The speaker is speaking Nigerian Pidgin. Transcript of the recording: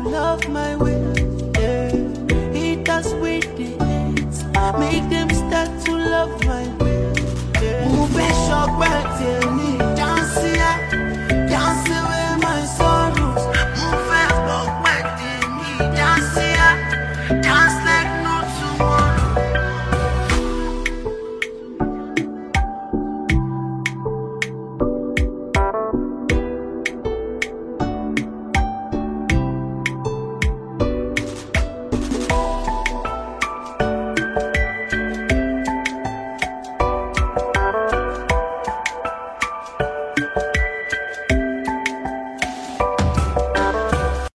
love my way. Yeah. Haters with the hate, make them start to love my way. Move a shop back me, dance away my sorrows. Move a shop back me, dance